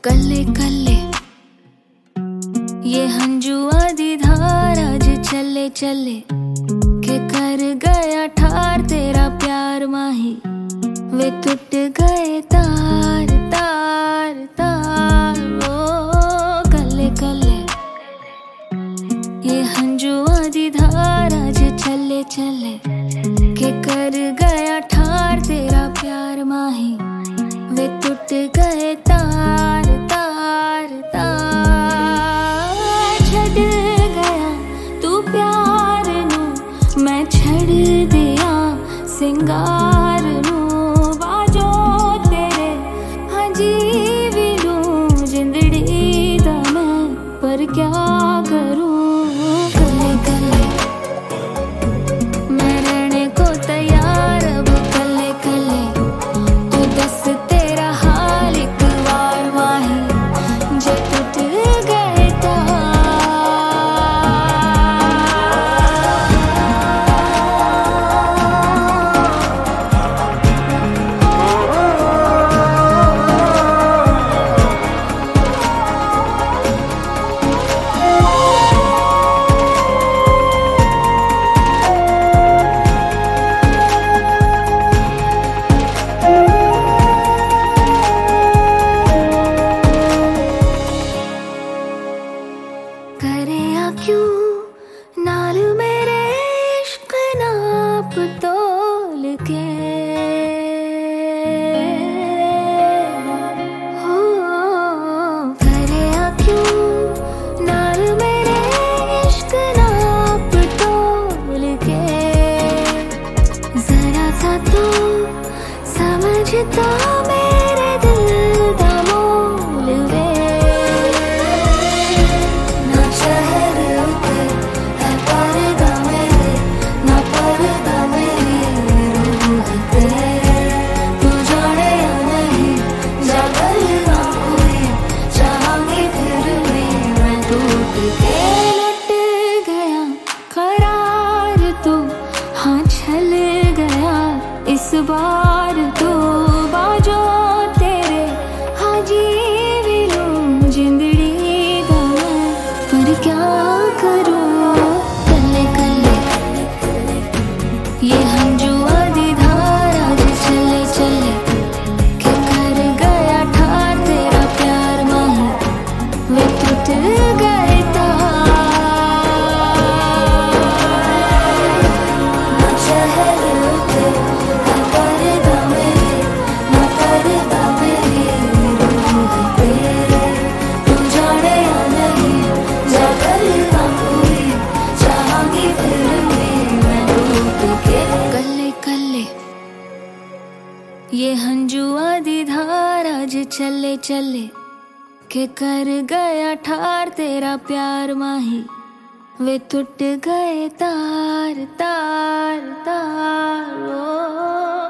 कल्ले कल्ले ये हंजुआ दी धार आज चले चले के कर गया ठार तेरा प्यार माही वे टूट गए तार तार तार ओ कल्ले कल्ले ये हंजुआ दी धार आज चले चले के कर गया ठार तेरा प्यार माही वे टूट गए तार तार तार छड़ गया तू प्यार नू मैं छड़ दिया सिंगार नू बाजो तेरे हजी भी लूं जिंदड़ी दा मैं पर क्या करूं कल्ले कल्ले मैं रहने को तैयार अब कल्ले कल्ले तू दस तेरा हाल एक बार माही जे टूट गए तार करे या क्यों नाल मेरे इश्क नाप तोल के हो करे या क्यों नाल मेरे इश्क नाप तोल के जरा सा तो समझता मेरे दिल दा मोल वे इस बार तो बाजो तेरे हाजी भी लूं जिंदड़ी दा मैं पर क्या करूं कल्ले कल्ले ये हंजुआ दी धार आज चले चले के कर गया ठार तेरा प्यार माही वे टूट गए तार ये हंजुआ दी धार आज चले चले के कर गया ठार तेरा प्यार माही वे टूट गए तार तार तार ओ